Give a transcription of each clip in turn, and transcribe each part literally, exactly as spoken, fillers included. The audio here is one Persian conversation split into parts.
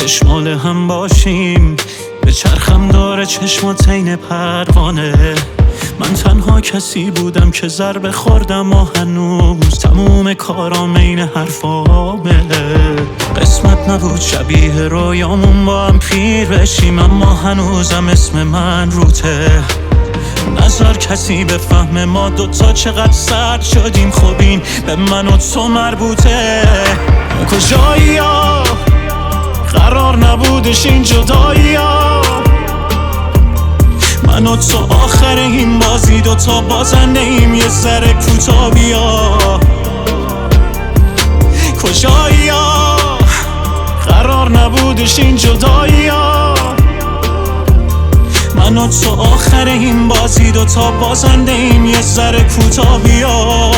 دشمال هم باشیم. به چرخم داره چشمات عین پروانه. من تنها کسی بودم که ضربه خوردم و هنوز تموم کارام عین حرفامه. قسمت نبود شبیه رویامون با هم پیر بشیم، اما هنوزم اسم من روته. نذار کسی بفهمه ما دوتا چقدر سرد شدیم. خب این به من و تو مربوطه. کجایی ها قرار نبودش این جدایی ها. من و تو آخر این بازی دوتا بازنده ایم. یه ذره کوتا بیا. کجایی ها قرار نبودش این جدایی ها. من و تو آخر این بازی دوتا بازنده ایم. یه ذره کوتا بیا.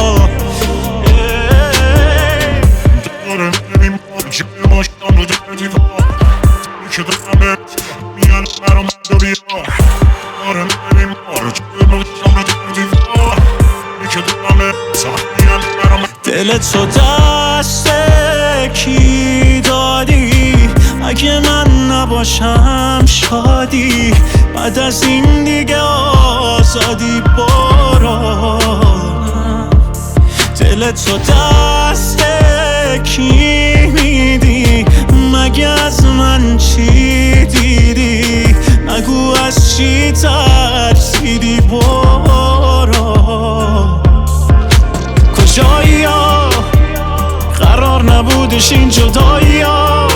دل تو دست کی دادی؟ اگه من نباشم شادی. بعد از این دیگه آزادی برو. دل تو دست کی میدی؟ مگه از من چی دیدی؟ نگو از چی ترسیدی برو. کجایی ها قرار نبودش این جدایی ها.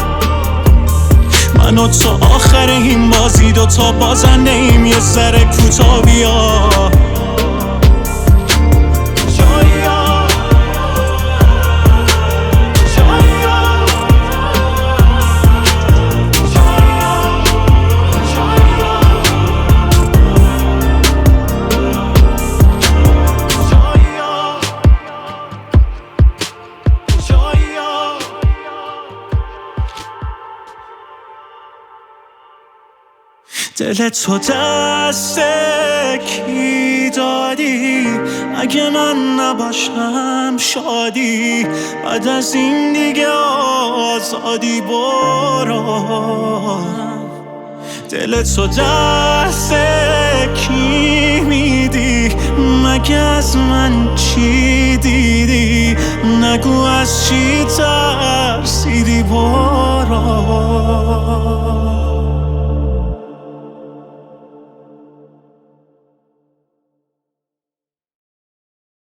من و تو آخر این بازی دوتا بازنده ایم. یه ذره کوتا بیا. دل تو دست کی دادی؟ اگه من نباشم شادی. بعد از این دیگه آزادی برو. دل تو دست کی میدی؟ مگه از من چی دیدی؟ نگو از چی ترسیدی برو.